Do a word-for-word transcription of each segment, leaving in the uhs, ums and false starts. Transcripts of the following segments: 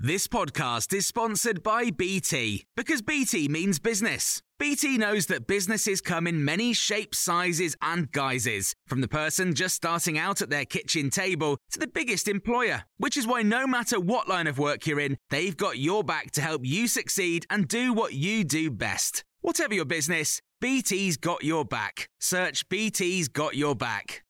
This podcast is sponsored by B T, because B T means business. B T knows that businesses come in many shapes, sizes and guises, from the person just starting out at their kitchen table to the biggest employer, which is why no matter what line of work you're in, they've got your back to help you succeed and do what you do best. Whatever your business, B T's got your back. Search B T's got your back.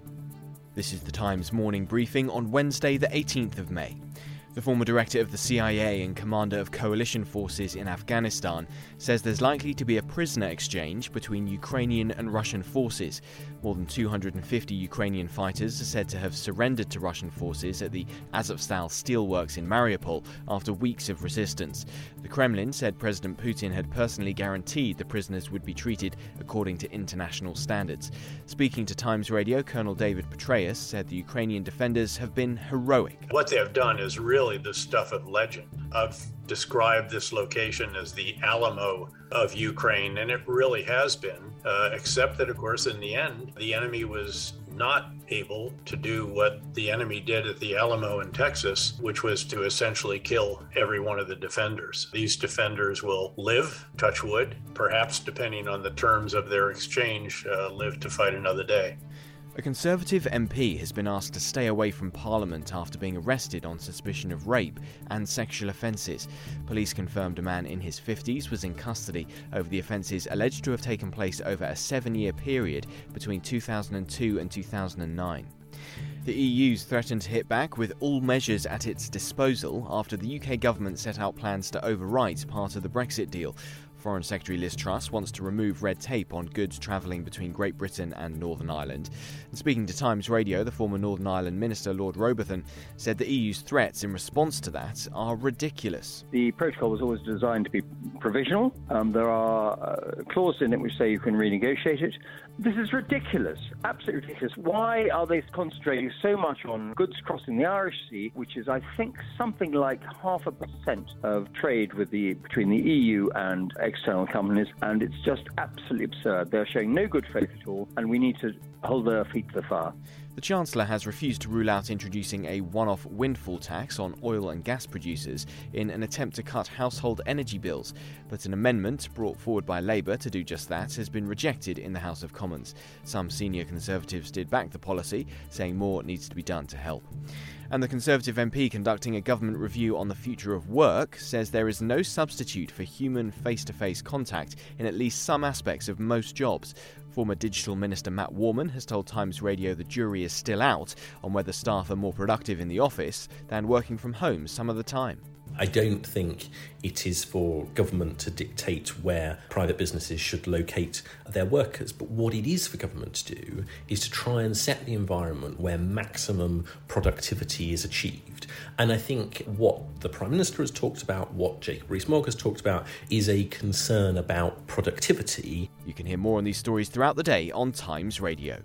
This is the Times morning briefing on Wednesday the eighteenth of May. The former director of the C I A and commander of coalition forces in Afghanistan says there's likely to be a prisoner exchange between Ukrainian and Russian forces. More than two hundred fifty Ukrainian fighters are said to have surrendered to Russian forces at the Azovstal steelworks in Mariupol after weeks of resistance. The Kremlin said President Putin had personally guaranteed the prisoners would be treated according to international standards. Speaking to Times Radio, Colonel David Petraeus said the Ukrainian defenders have been heroic. What they have done is really the stuff of legend. I've described this location as the Alamo of Ukraine, and it really has been, uh, except that, of course, in the end, the enemy was not able to do what the enemy did at the Alamo in Texas, which was to essentially kill every one of the defenders. These defenders will live, touch wood, perhaps, depending on the terms of their exchange, uh, live to fight another day. A Conservative M P has been asked to stay away from Parliament after being arrested on suspicion of rape and sexual offences. Police confirmed a man in his fifties was in custody over the offences alleged to have taken place over a seven-year period between two thousand two and two thousand nine. The E U's threatened to hit back with all measures at its disposal after the U K government set out plans to overwrite part of the Brexit deal. Foreign Secretary Liz Truss wants to remove red tape on goods travelling between Great Britain and Northern Ireland. And speaking to Times Radio, the former Northern Ireland Minister, Lord Robertson, said the E U's threats in response to that are ridiculous. The protocol was always designed to be provisional. Um, there are uh, clauses in it which say you can renegotiate it. This is ridiculous, absolutely ridiculous. Why are they concentrating so much on goods crossing the Irish Sea, which is, I think, something like half a percent of trade with the between the E U and external companies, and it's just absolutely absurd. They're showing no good faith at all, and we need to hold their feet to the fire. The Chancellor has refused to rule out introducing a one-off windfall tax on oil and gas producers in an attempt to cut household energy bills, but an amendment brought forward by Labour to do just that has been rejected in the House of Commons. Some senior Conservatives did back the policy, saying more needs to be done to help. And the Conservative M P conducting a government review on the future of work says there is no substitute for human face-to-face contact in at least some aspects of most jobs. Former Digital Minister Matt Warman has told Times Radio the jury is still out on whether staff are more productive in the office than working from home some of the time. I don't think it is for government to dictate where private businesses should locate their workers, but what it is for government to do is to try and set the environment where maximum productivity is achieved. And I think what the Prime Minister has talked about, what Jacob Rees-Mogg has talked about, is a concern about productivity. You can hear more on these stories throughout the day on Times Radio.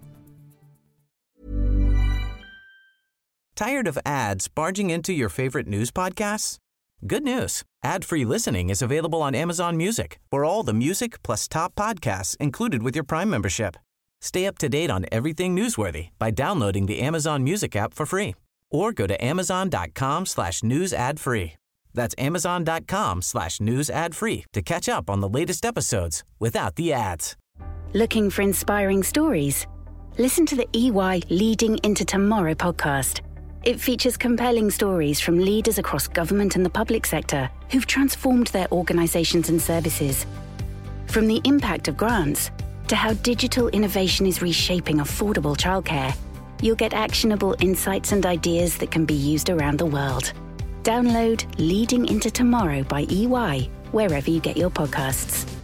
Tired of ads barging into your favorite news podcasts? Good news. Ad-free listening is available on Amazon Music for all the music plus top podcasts included with your Prime membership. Stay up to date on everything newsworthy by downloading the Amazon Music app for free or go to amazon.com slash news ad free. That's amazon.com slash news ad free to catch up on the latest episodes without the ads. Looking for inspiring stories? Listen to the E Y Leading into Tomorrow podcast. It features compelling stories from leaders across government and the public sector who've transformed their organizations and services. From the impact of grants to how digital innovation is reshaping affordable childcare, you'll get actionable insights and ideas that can be used around the world. Download Leading into Tomorrow by E Y wherever you get your podcasts.